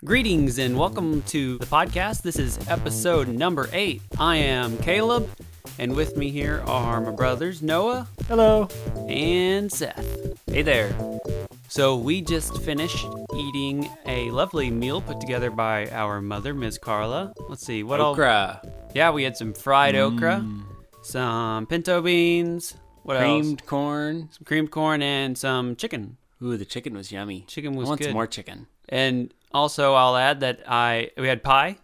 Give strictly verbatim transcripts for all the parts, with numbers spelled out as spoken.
Greetings and welcome to the podcast. This is episode number eight. I am Caleb, and with me here are my brothers Noah. Hello. And Seth. Hey there. So we just finished eating a lovely meal put together by our mother, Miz Carla. Let's see, what all? Okra. Yeah, we had some fried okra, some pinto beans, what Creamed else? corn. Some creamed corn and some chicken. Ooh, the chicken was yummy. Chicken was I want good. some more chicken. And also, I'll add that I we had pie.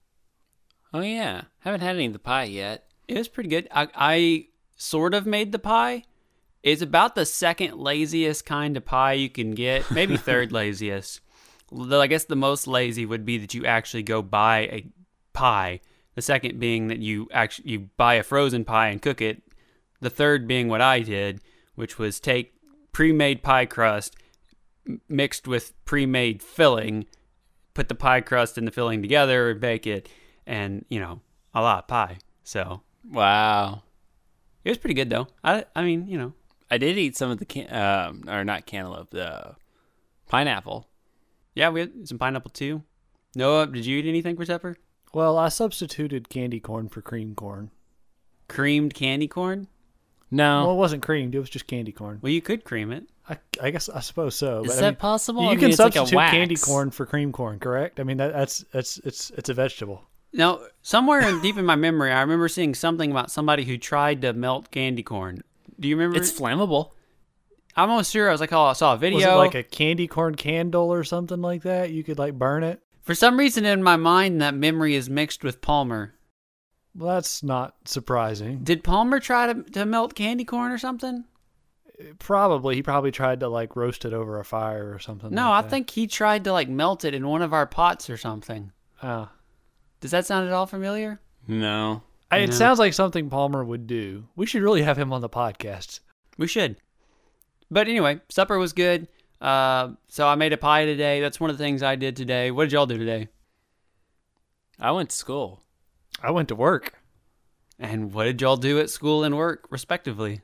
Oh, yeah. Haven't had any of the pie yet. It was pretty good. I, I sort of made the pie. It's about the second laziest kind of pie you can get, maybe third laziest. Though I guess the most lazy would be that you actually go buy a pie. The second being that you actually you buy a frozen pie and cook it. The third being what I did, which was take pre-made pie crust mixed with pre-made filling, put the pie crust and the filling together, bake it, and, you know, a lot of pie. So, Wow. it was pretty good, though. I, I mean, you know. I did eat some of the, can- um, or not cantaloupe, the pineapple. Yeah, we had some pineapple, too. Noah, did you eat anything for supper? Well, I substituted candy corn for cream corn. Creamed candy corn? No. Well, it wasn't creamed; it was just candy corn. Well, you could cream it. I, I guess I suppose so. Is but, that I mean, possible? You I mean, can it's like a substitute wax. candy corn for cream corn, correct? I mean, that, that's that's it's it's a vegetable. Now, somewhere in, deep in my memory, I remember seeing something about somebody who tried to melt candy corn. Do you remember? It's flammable. I'm almost sure. I was like, oh, I saw a video. Was it like a candy corn candle or something like that? You could like burn it. For some reason in my mind, that memory is mixed with Palmer. Well, that's not surprising. Did Palmer try to, to melt candy corn or something? Probably he probably tried to like roast it over a fire or something. No, like I that. think he tried to like melt it in one of our pots or something. Oh. Does that sound at all familiar? No. I- It No. sounds like something Palmer would do. We should really have him on the podcast. We should. But anyway, supper was good. Uh, so I made a pie today. That's one of the things I did today. What did y'all do today? I went to school. I went to work. And what did y'all do at school and work, respectively?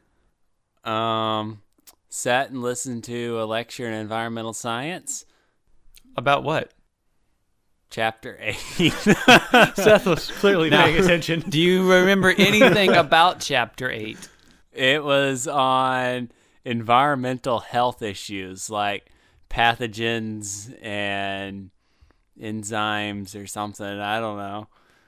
Um, sat and listened to a lecture in environmental science, About what? chapter eight. Seth was clearly Now- paying attention. Do you remember anything about Chapter eight? It was on environmental health issues like pathogens and enzymes or something. I don't know.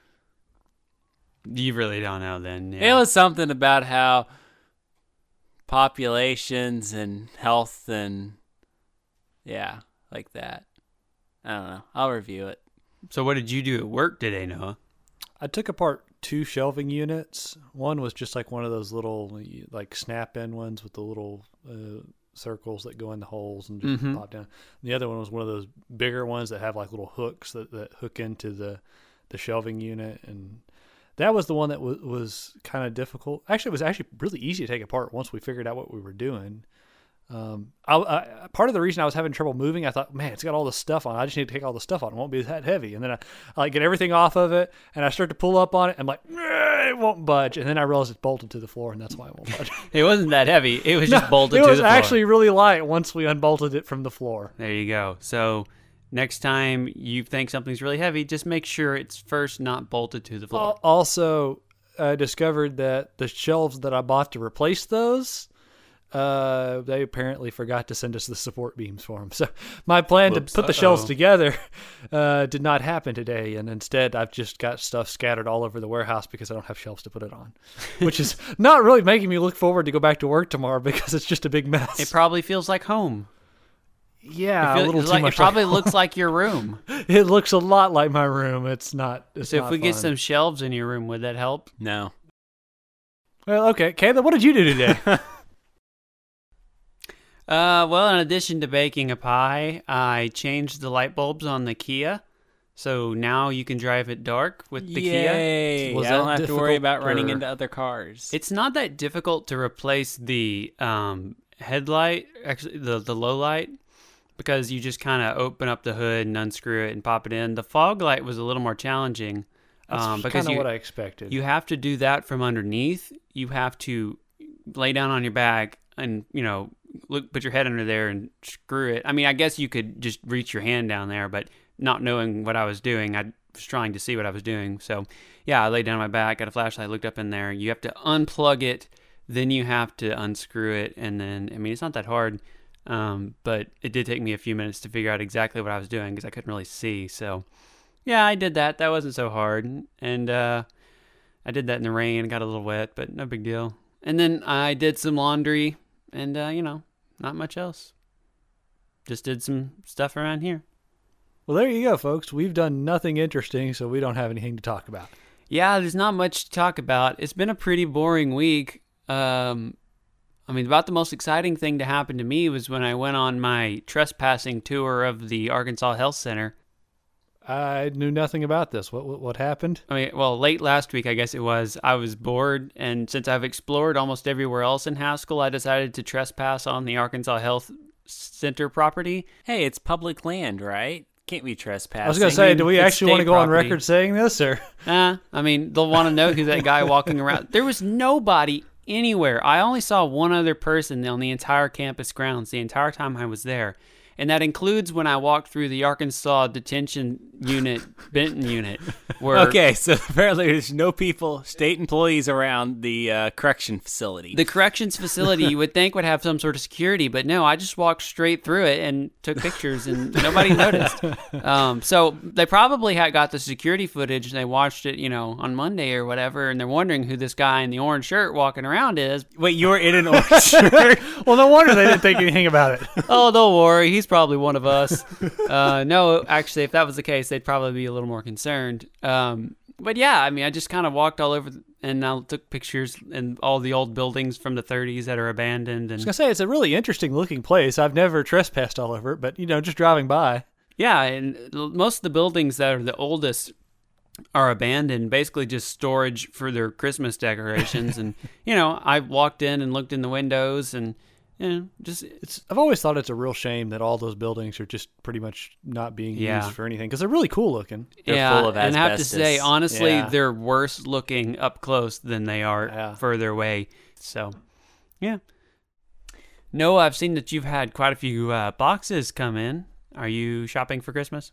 You really don't know then. It Yeah. was something about how populations and health and yeah, like that. I don't know. I'll review it. So what did you do at work today, Noah? I took apart two shelving units. One was just like one of those little like snap-in ones with the little uh, circles that go in the holes and just Mhm. pop down. The other one was one of those bigger ones that have like little hooks that, that hook into the, the shelving unit. And that was the one that was, was kind of difficult. Actually, it was actually really easy to take apart once we figured out what we were doing. Um, I, I, part of the reason I was having trouble moving, I thought, man, it's got all this stuff on it. I just need to take all the stuff on. It won't be that heavy. And then I, I like get everything off of it, and I start to pull up on it. I'm like, "Eh, it won't budge. And then I realized it's bolted to the floor, and that's why it won't budge. It wasn't that heavy. It was just No, bolted it to was the floor. actually really light once we unbolted it from the floor. There you go. So next time you think something's really heavy, just make sure it's first not bolted to the floor. Al- Also, I discovered that the shelves that I bought to replace those, uh, they apparently forgot to send us the support beams for them. So my plan Whoops, to put the shelves uh-oh. together uh, did not happen today, and instead I've just got stuff scattered all over the warehouse because I don't have shelves to put it on, which is not really making me look forward to go back to work tomorrow because it's just a big mess. It probably feels like home. yeah, It, feel- a little it's too like- much. it probably like- looks like your room. It looks a lot like my room. It's not. It's So if not we get fun. some shelves in your room, would that help? No. Well, okay, Caleb, what did you do today? Uh, well, in addition to baking a pie, I changed the light bulbs on the Kia. So now you can drive it dark with the Kia. Yay. Was I don't that have to worry difficult, about running or- into other cars. It's not that difficult to replace the um, headlight, actually the, the low light, because you just kind of open up the hood and unscrew it and pop it in. The fog light was a little more challenging. That's um, because kind of you, what I expected. you have to do that from underneath. You have to lay down on your back and, you know, look, put your head under there and screw it. I mean, I guess you could just reach your hand down there, but not knowing what I was doing. I was trying to see what I was doing. So, yeah, I laid down on my back, got a flashlight, looked up in there. You have to unplug it, then you have to unscrew it, and then, I mean, it's not that hard, um, but it did take me a few minutes to figure out exactly what I was doing because I couldn't really see. So, yeah, I did that. That wasn't so hard. And uh, I did that in the rain, got a little wet, but no big deal. And then I did some laundry, and, uh, you know, not much else. Just did some stuff around here. Well, there you go, folks. We've done nothing interesting, so we don't have anything to talk about. Yeah, there's not much to talk about. It's been a pretty boring week. Um, I mean, about the most exciting thing to happen to me was when I went on my trespassing tour of the Arkansas Health Center. I knew nothing about this. What what, what happened? I mean, well, late last week, I guess it was, I was bored, and since I've explored almost everywhere else in Haskell, I decided to trespass on the Arkansas Health Center property. Hey, it's public land, right? Can't be trespassing. I was going to say, do we it's actually want to state go on property. record saying this, or? Uh, I mean, they'll want to know who that guy walking around. There was nobody anywhere. I only saw one other person on the entire campus grounds the entire time I was there. And that includes when I walked through the Arkansas Detention Unit, Benton Unit. Where Okay, so apparently there's no people, state employees around the uh, correction facility. the corrections facility you would think would have some sort of security, but no, I just walked straight through it and took pictures, and nobody noticed. Um, so they probably had got the security footage, and they watched it, you know, on Monday or whatever, and they're wondering who this guy in the orange shirt walking around is. Wait, you were in an orange shirt? Well, no wonder they didn't think anything about it. Oh, don't worry, he's probably one of us. Uh, no, actually, if that was the case, they'd probably be a little more concerned. Um, but yeah, I mean, I just kind of walked all over and I took pictures in all the old buildings from the thirties that are abandoned. I was And going to say, it's a really interesting looking place. I've never trespassed all over it, but, you know, just driving by. yeah, and l- most of the buildings that are the oldest are abandoned, basically just storage for their Christmas decorations. And, you know, I walked in and looked in the windows and, you know, just It's. I've always thought it's a real shame that all those buildings are just pretty much not being Yeah. used for anything, because they're really cool looking. They're yeah, full of and I have to asbestos. say, honestly, Yeah. they're worse looking up close than they are Yeah. further away. So, yeah. Noah, I've seen that you've had quite a few uh, boxes come in. Are you shopping for Christmas?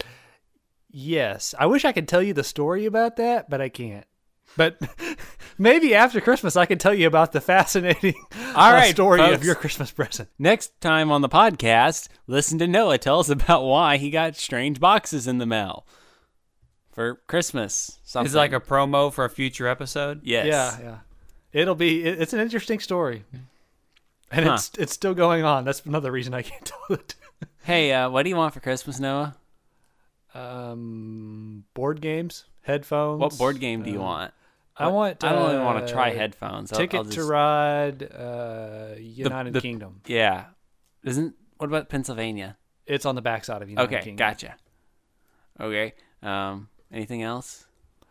Yes. I wish I could tell you the story about that, but I can't. But maybe after Christmas I can tell you about the fascinating All uh, right, story folks. of your Christmas present. Next time on the podcast, listen to Noah tell us about why he got strange boxes in the mail for Christmas. Something. Is it like a promo for a future episode? Yes. Yeah, yeah. It'll be. It, it's an interesting story, and Huh. it's it's still going on. That's another reason I can't tell it. Hey, uh, what do you want for Christmas, Noah? Um, board games, headphones. What board game do you uh, want? I want. I don't even want uh, to try headphones. I'll- Ticket I'll to just- Ride, uh, United the- Kingdom. Yeah. Isn't what about Pennsylvania? It's on the backside of United Okay, Kingdom. gotcha. Okay. Um, anything else?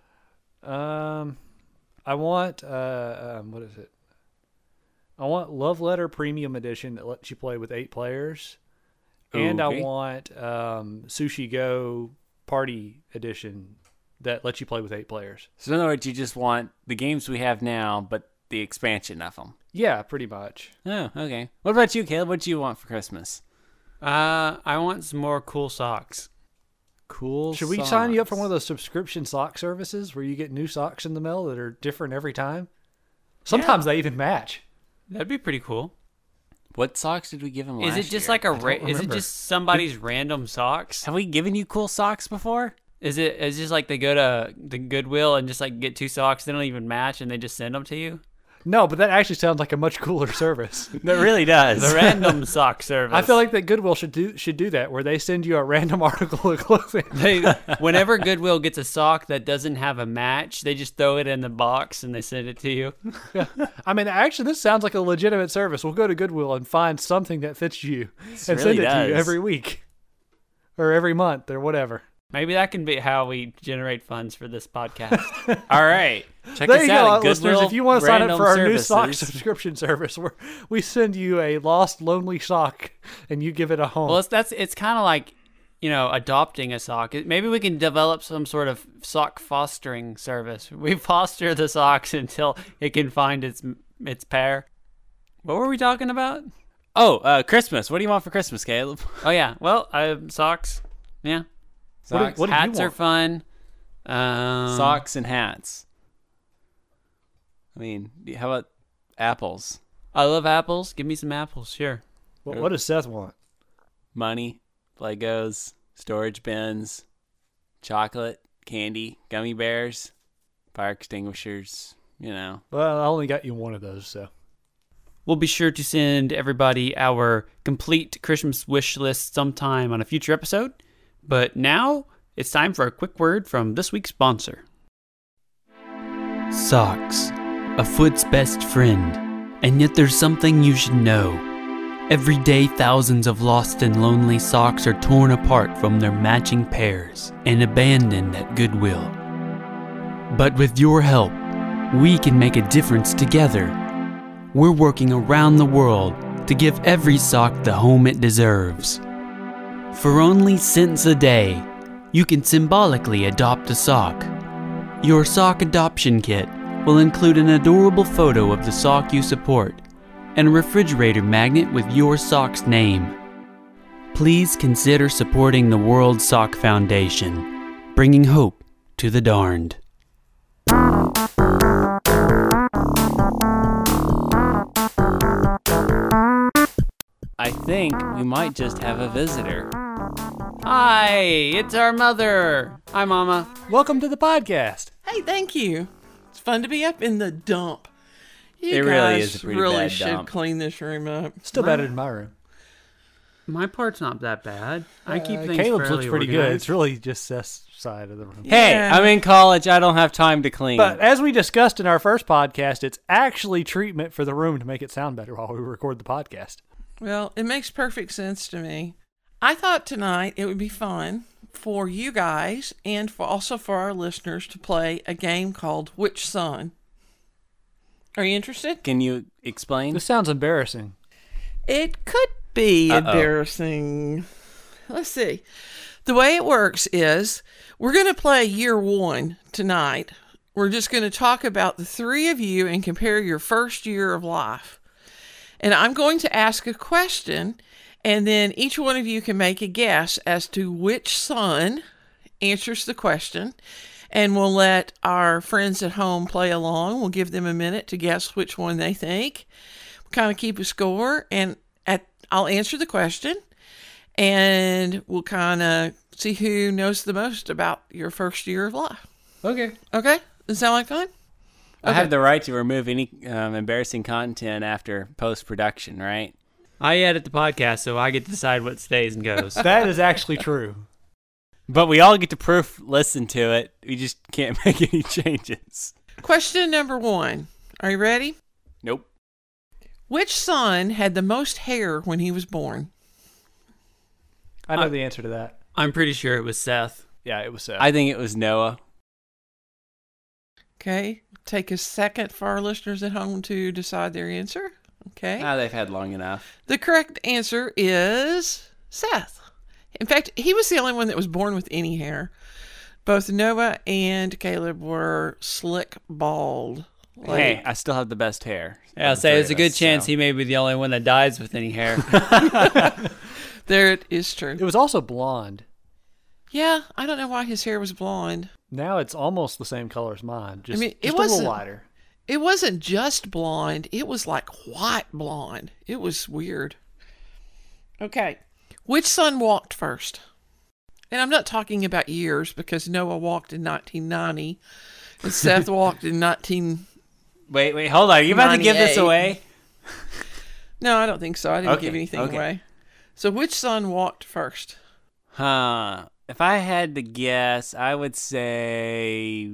Um, I want. Uh, um, what is it? I want Love Letter Premium Edition that lets you play with eight players, and I Okay. want um, Sushi Go Party Edition that lets you play with eight players. So in other words, you just want the games we have now, but the expansion of them. Yeah, pretty much. Oh, okay. What about you, Caleb? What do you want for Christmas? Uh, I want some more cool socks. Cool. Should we sign you up for one of those subscription sock services where you get new socks in the mail that are different every time? Sometimes they even match. That'd be pretty cool. What socks did we give him Is last it just year? like a? Ra- don't is it remember. just somebody's random socks? Have we given you cool socks before? Is it? Is it just like they go to the Goodwill and just like get two socks, they don't even match, and they just send them to you? No, but that actually sounds like a much cooler service. That really does. The random sock service. I feel like that Goodwill should do should do that, where they send you a random article of clothing. They, whenever Goodwill gets a sock that doesn't have a match, they just throw it in the box and they send it to you. I mean, actually, this sounds like a legitimate service. We'll go to Goodwill and find something that fits you and send really it to you does. every week or every month or whatever. Maybe that can be how we generate funds for this podcast. All right. Check There us you out go, at listeners. Goodwill If you want to sign up Random for our new sock Services. subscription service, where we send you a lost, lonely sock and you give it a home. Well, it's that's it's kind of like, you know, adopting a sock. It- Maybe we can develop some sort of sock fostering service. We foster the socks until it can find its its pair. What were we talking about? Oh, uh, Christmas. What do you want for Christmas, Caleb? Oh yeah, well, uh, socks. Yeah, Socks, what did you Hats are want? fun. Um, socks, and hats. I mean, how about apples? I love apples. Give me some apples, sure. What, what does Seth want? Money, Legos, storage bins, chocolate, candy, gummy bears, fire extinguishers, you know. Well, I only got you one of those, so. We'll be sure to send everybody our complete Christmas wish list sometime on a future episode. But now it's time for a quick word from this week's sponsor. Socks, a foot's best friend. And yet there's something you should know. Every day, thousands of lost and lonely socks are torn apart from their matching pairs and abandoned at Goodwill. But with your help, we can make a difference together. We're working around the world to give every sock the home it deserves. For only cents a day, you can symbolically adopt a sock. Your sock adoption kit will include an adorable photo of the sock you support and a refrigerator magnet with your sock's name. Please consider supporting the World Sock Foundation, bringing hope to the darned. I think we might just have a visitor. Hi, it's our mother. Hi, Mama. Welcome to the podcast. Hey, thank you. It's fun to be up in the dump. You It guys really is a pretty really bad should dump. clean this room up. Still better than my room. My part's not that bad. I keep Uh, things Caleb's fairly looks pretty good. organized. It's really just Seth's side of the room. Hey, Yeah. I'm in college. I don't have time to clean. But as we discussed in our first podcast, it's actually treatment for the room to make it sound better while we record the podcast. Well, it makes perfect sense to me. I thought tonight it would be fun for you guys and for also for our listeners to play a game called Which Son? Are you interested? Can you explain? This sounds embarrassing. It could be Uh-oh. embarrassing. Let's see. The way it works is we're going to play year one tonight. We're just going to talk about the three of you and compare your first year of life. And I'm going to ask a question, and then each one of you can make a guess as to which son answers the question. And we'll let our friends at home play along. We'll give them a minute to guess which one they think. We'll kind of keep a score, and at I'll answer the question, and we'll kind of see who knows the most about your first year of life. Okay. Okay? Does that sound like fun? I have the right to remove any um, embarrassing content after post-production, right? I edit the podcast, so I get to decide what stays and goes. That is actually true. But we all get to proof listen to it. We just can't make any changes. Question number one. Are you ready? Nope. Which son had the most hair when he was born? I know Uh, the answer to that. I'm pretty sure it was Seth. Yeah, it was Seth. I think it was Noah. Okay. Take a second for our listeners at home to decide their answer. Okay. Ah, they've had long enough. The correct answer is Seth. In fact, he was the only one that was born with any hair. Both Noah and Caleb were slick bald. Like- Hey, I still have the best hair. Yeah, I'll of the say three there's a of good us, chance so. he may be the only one that dies with any hair. There it is true. It was also blonde. Yeah, I don't know why his hair was blonde. Now it's almost the same color as mine. Just, I mean, it just a little wasn't- lighter. It wasn't just blonde. It was like white blonde. It was weird. Okay. Which son walked first? And I'm not talking about years because Noah walked in nineteen ninety and Seth walked in nineteen... Wait, wait, hold on. Are you about to give this ninety-eight. away? No, I don't think so. I didn't Okay, give anything okay. away. So which son walked first? Huh. If I had to guess, I would say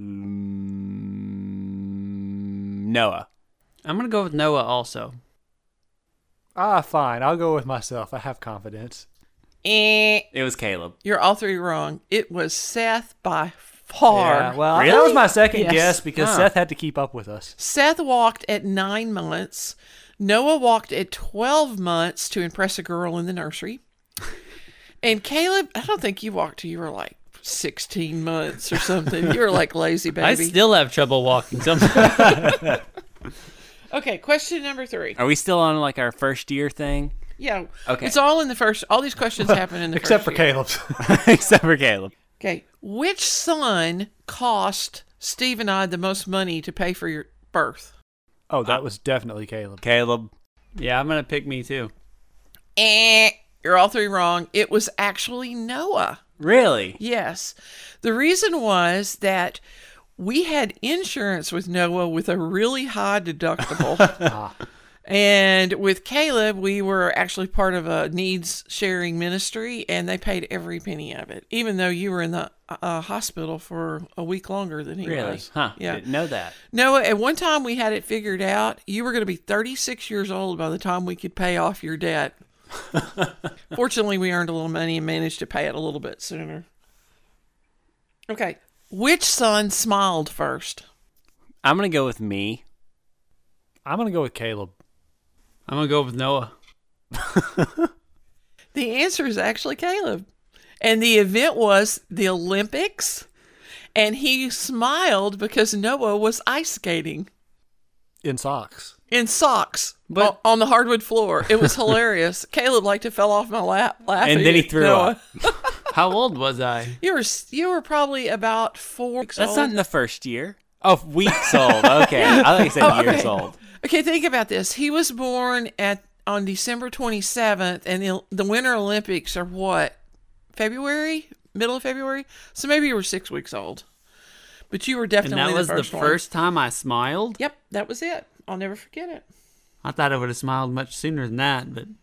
mm, Noah. I'm going to go with Noah also. Ah, fine. I'll go with myself. I have confidence. Eh. It was Caleb. You're all three wrong. It was Seth by far. Yeah, well, that Really? was my second Yes. guess because Huh. Seth had to keep up with us. Seth walked at nine months. Noah walked at twelve months to impress a girl in the nursery. And Caleb, I don't think you walked till you were like sixteen months or something. You were like lazy baby. I still have trouble walking sometimes. Okay, question number three. Are we still on like our first year thing? Yeah. Okay. It's all in the first, all these questions happen in the Except for first year. Caleb's. Except for Caleb. Okay. Which son cost Steve and I the most money to pay for your birth? Oh, that was definitely Caleb. Caleb. Yeah, I'm gonna pick me too. Eh, you're all three wrong. It was actually Noah. Really? Yes. The reason was that we had insurance with Noah with a really high deductible. And with Caleb, we were actually part of a needs sharing ministry, and they paid every penny of it, even though you were in the uh, hospital for a week longer than he Really? was. Huh. Yeah. Didn't know that. Noah, at one time we had it figured out. You were going to be thirty-six years old by the time we could pay off your debt. Fortunately, we earned a little money and managed to pay it a little bit sooner. Okay. Which son smiled first? I'm going to go with me. I'm going to go with Caleb. I'm gonna go with Noah. The answer is actually Caleb. And the event was the Olympics. And he smiled because Noah was ice skating In socks. in socks But- o- on the hardwood floor. It was hilarious. Caleb like to fell off my lap laughing. And then he at threw Noah. up. How old was I? You were you were probably about four weeks That's old. not in the first year. Oh, weeks old. Okay. I thought you said Oh, years okay. old. Okay, think about this. He was born at on December twenty-seventh, and the, the Winter Olympics are what? February? Middle of February? So maybe you were six weeks old. But you were And definitely that was the the first one. first time I smiled. Yep, that was it. I'll never forget it. I thought I would have smiled much sooner than that, but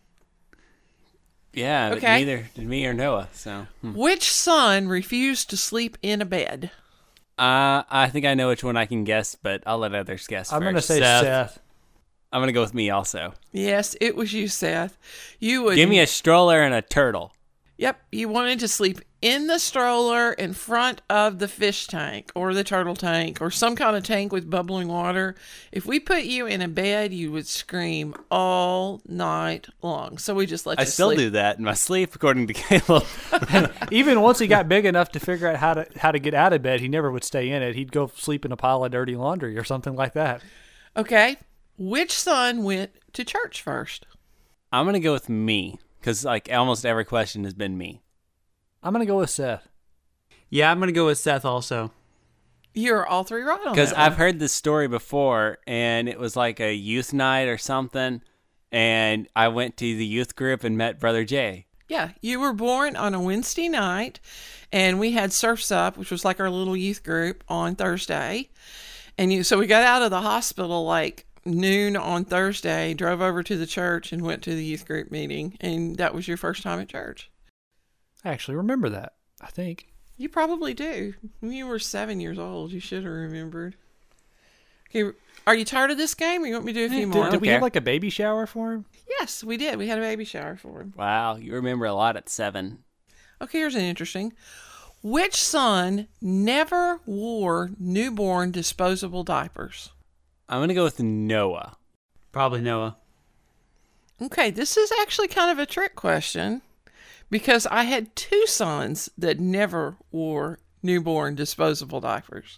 Yeah, but Okay. neither did me or Noah. So, hmm. Which son refused to sleep in a bed? uh, I think I know which one I can guess, but I'll let others guess. I'm going to first. say Seth. Seth. I'm going to go with me also. Yes, it was you, Seth. You would Give me a stroller and a turtle. Yep, you wanted to sleep in the stroller in front of the fish tank or the turtle tank or some kind of tank with bubbling water. If we put you in a bed, you would scream all night long. So we just let I you still sleep. do that in my sleep, according to Caleb. Even once he got big enough to figure out how to how to get out of bed, he never would stay in it. He'd go sleep in a pile of dirty laundry or something like that. Okay, which son went to church first? I'm going to go with me because like almost every question has been me. I'm going to go with Seth. yeah, I'm gonna go with Seth also. You're all three right on Because that I've one. heard this story before, and it was like a youth night or something, and I went to the youth group and met Brother Jay. Yeah, you were born on a Wednesday night, and we had Surfs Up, which was like our little youth group, on Thursday. And you, so we got out of the hospital like noon on Thursday, drove over to the church, and went to the youth group meeting. And that was your first time at church. I actually remember that, I think. You probably do. When you were seven years old, you should have remembered. Okay, are you tired of this game, or you want me to do a few Did, more? did we care. have like a baby shower for him? Yes, we did. We had a baby shower for him. Wow, you remember a lot at seven. Okay, here's an interesting. Which son never wore newborn disposable diapers? I'm going to go with Noah. Probably Noah. Okay, this is actually kind of a trick question because I had two sons that never wore newborn disposable diapers.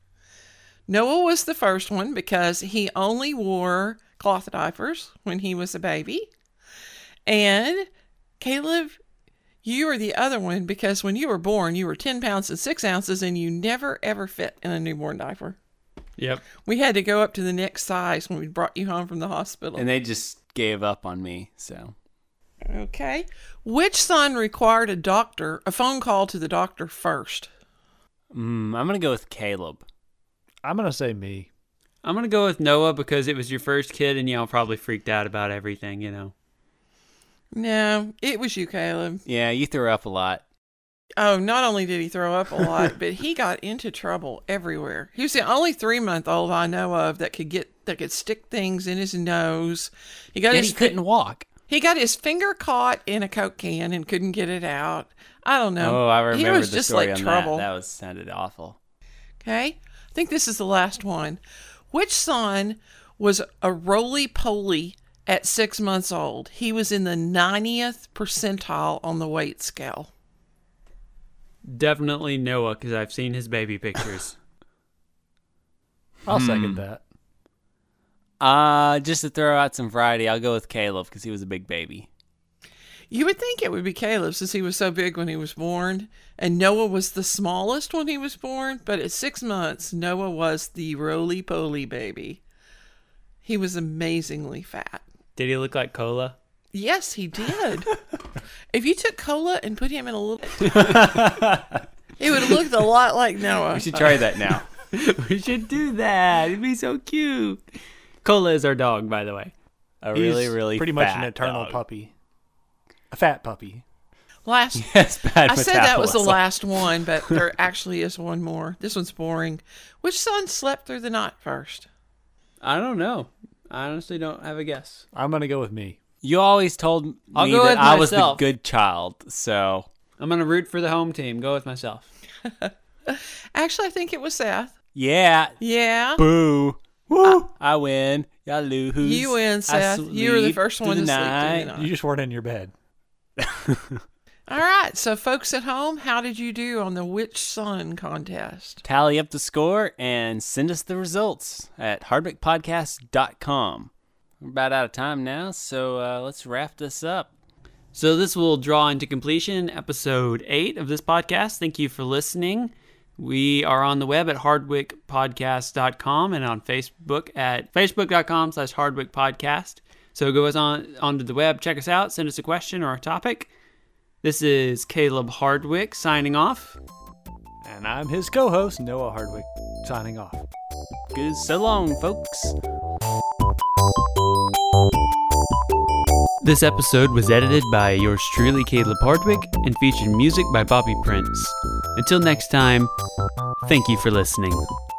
Noah was the first one because he only wore cloth diapers when he was a baby. And Caleb, you were the other one because when you were born, you were ten pounds and six ounces and you never ever fit in a newborn diaper. Yep. We had to go up to the next size when we brought you home from the hospital. And they just gave up on me, so. Okay. Which son required a doctor, a phone call to the doctor first? Mm, I'm going to go with Caleb. I'm going to say me. I'm gonna go with Noah because it was your first kid and y'all probably freaked out about everything, you know. No, it was you, Caleb. Yeah, you threw up a lot. Oh, not only did he throw up a lot, but he got into trouble everywhere. He was the only three-month-old I know of that could get that could stick things in his nose. He got Yet his he couldn't walk. He got his finger caught in a Coke can and couldn't get it out. I don't know. Oh, I remember He was the just story like on trouble. that. That was sounded awful. Okay, I think this is the last one. Which son was a roly-poly at six months old? He was in the ninetieth percentile on the weight scale. Definitely Noah because I've seen his baby pictures. I'll second that. Uh, just to throw out some variety, I'll go with Caleb because he was a big baby. You would think it would be Caleb since he was so big when he was born, and Noah was the smallest when he was born, but at six months, Noah was the roly-poly baby. He was amazingly fat. Did he look like Cola? Yes, he did. If you took Cola and put him in a little... it would have looked a lot like Noah. We should try that now. We should do that. It'd be so cute. Cola is our dog, by the way. A He's really, really pretty much fat an eternal dog. puppy. A fat puppy. Last... Yes, bad I said that was the metabolism. last one, but there actually is one more. This one's boring. Which son slept through the night first? I don't know. I honestly don't have a guess. I'm going to go with me. You always told me I'll go that with I was the myself. good child, so I'm going to root for the home team. Go with myself. Actually, I think it was Seth. yeah. Yeah. Boo. Woo. I win. Y'all lose. You win, I Seth. You were the sleep first through one the to sleep through night. the night. You just weren't in your bed. All right. So, folks at home, how did you do on the Which Son contest? Tally up the score and send us the results at hardwick podcast dot com. We're about out of time now, so uh, let's wrap this up. So this will draw into completion episode eight of this podcast. Thank you for listening. We are on the web at hardwick podcast dot com and on Facebook at facebook dot com slash hardwick podcast. So go us on onto the web, check us out, send us a question or a topic. This is Caleb Hardwick signing off. And I'm his co-host, Noah Hardwick, signing off. Good, so long, folks. This episode was edited by yours truly, Caleb Hardwick, and featured music by Bobby Prince. Until next time, thank you for listening.